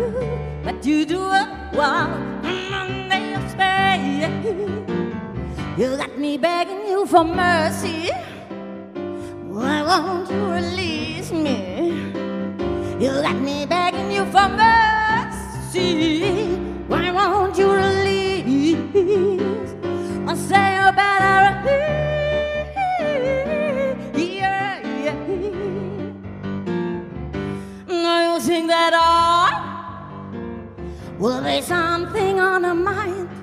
but you do it while under your spell. You got me begging you for mercy. Why won't you release me? You got me begging you for mercy. Why won't you release? I say you better release. Yeah, yeah. Now you think that I will be something on the mind